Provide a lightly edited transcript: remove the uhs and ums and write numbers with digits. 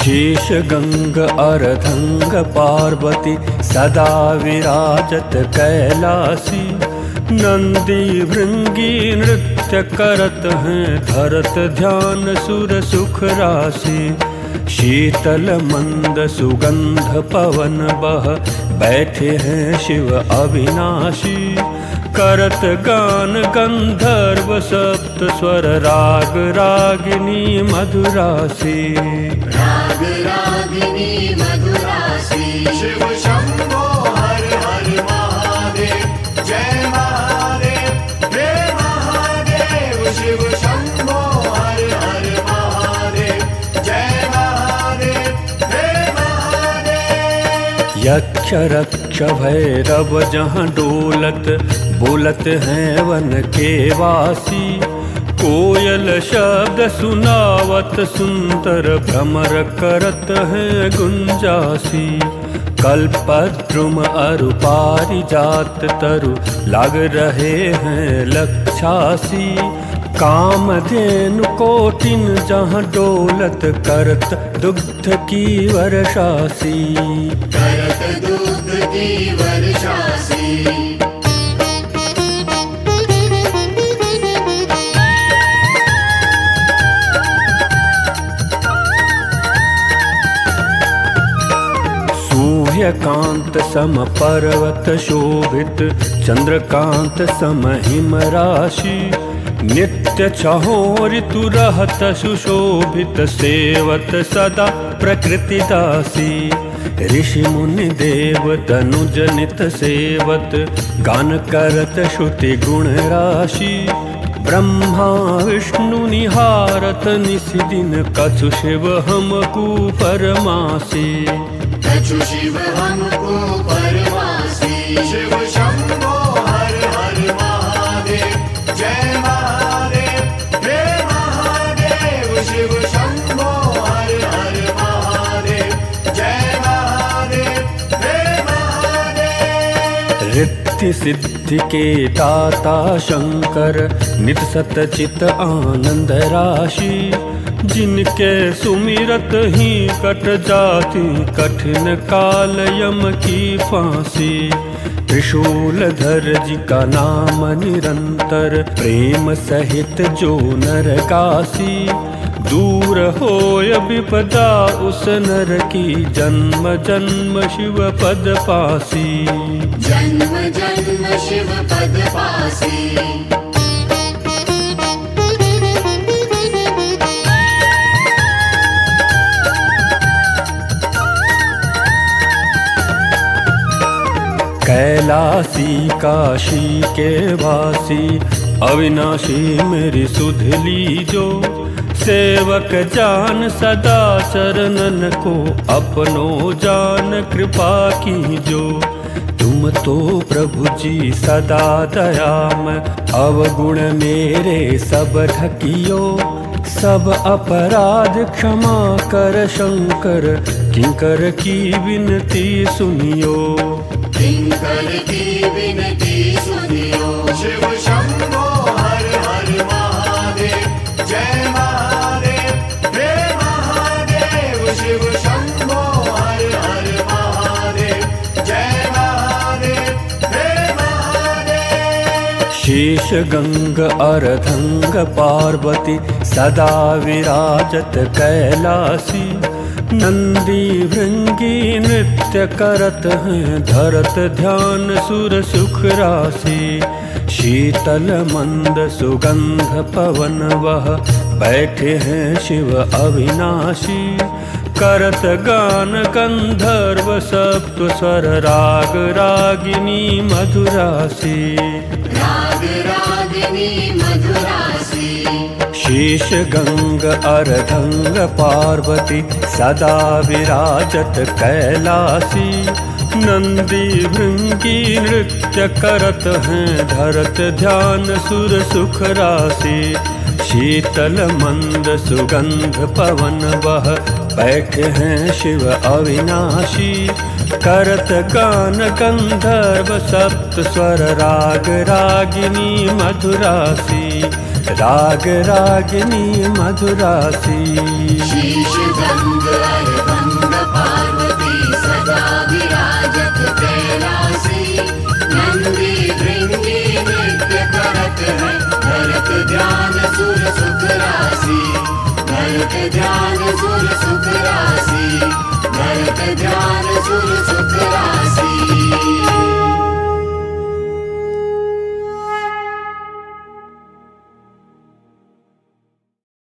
शेष गंग अर्धंग पार्वती सदा विराजत कैलासी। नंदी भृंगी नृत्य करत हैं धरत ध्यान सुर सुख राशि। शीतल मंद सुगंध पवन बह बैठे हैं शिव अविनाशी। करत गान गंधर्व सप्त स्वर राग रागिनी मधुरासी। राग रागिनी मधुरासी। शिव शंभो हर हर महादेव जय महादेव हे महादेव। शिव शंभो हर हर महादेव जय महादेव हे महादेव। यक्ष रक्ष भैरव जहाँ डोलत बोलत हैं वन के वासी। कोयल शब्द सुनावत सुंदर भ्रमर करत हैं गुंजासी। कल्पद्रुम अरु पारिजात तरु लग रहे हैं लक्षासी। कामधेनु कोटिन जहाँ डोलत करत दुग्ध की वर्षासी। करत दुग्ध की वर्षासी। सूर्यकांत सम पर्वत शोभित चंद्रकांत सम हिम राशि। नित्य छहो ऋतु रहत सुशोभित सेवत सदा प्रकृति दासी। ऋषि मुनि देव तनुज नित सेवत गान करत श्रुति गुण राशि। ब्रह्मा विष्णु निहारत निसि दिन कछु शिव हमको परमासी। कछु शिव हमको परमासी। शिव शंभो हर हर महादेव जय महादेव हे महादेव। शिव शंभो हर हर महादेव जय महादेव हे महादेव। रिद्धि सिद्धि के दाता शंकर नित सत चित आनंद राशि। जिनके सुमिरत ही कट जाती कठिन काल यम की फांसी। त्रिशूलधर जी का नाम निरंतर प्रेम सहित जो नरकासी। दूर होय विपदा उस नर की जन्म जन्म शिव पद पासी। जन्म जन्म शिव पद पासी। कैलासी काशी के वासी अविनाशी मेरी सुध लीजो। सेवक जान सदा चरणन को अपनो जान कृपा कीजो। तुम तो प्रभु जी सदा दयामय अवगुण मेरे सब ढकियो। सब अपराध क्षमा कर शंकर किंकर की विनती सुनियो। किंकर की विनती सुनियो। शिव शंभो हर हर महादेव जय महादेव हे महादेव। शिव शंभो हर हर महादेव जय महादेव हे महादेव। शेष गंग अर्धंग पार्वती सदा विराजत कैलासी। नंदी भृंगी नृत्य करत हैं धरत ध्यान सुर सुख राशि। शीतल मंद सुगंध पवन वह बैठे हैं शिव अविनाशी। करत गान गंधर्व सप्त स्वर राग रागिनी मधुरासी। राग रागिनी मधुरासी। शेष गंग अर्धंग पार्वती सदा विराजत कैलासी। नंदी भृंगी नृत्य करत हैं धरत ध्यान सुर सुख राशि। शीतल मंद सुगंध पवन बह बैठे हैं शिव अविनाशी। करत गान गंधर्व सप्त स्वर राग रागिनी मधुरासी। राग रागिनी मधुरासी। शीश गंग अरबंद पार्वती सदा विराजत कैलासी। नंदी भृंगी नृत्य करत है भरत ध्यान सुर सुख राशि। भरत ध्यान सुर सुख राशि। भरत ध्यान सुर सुख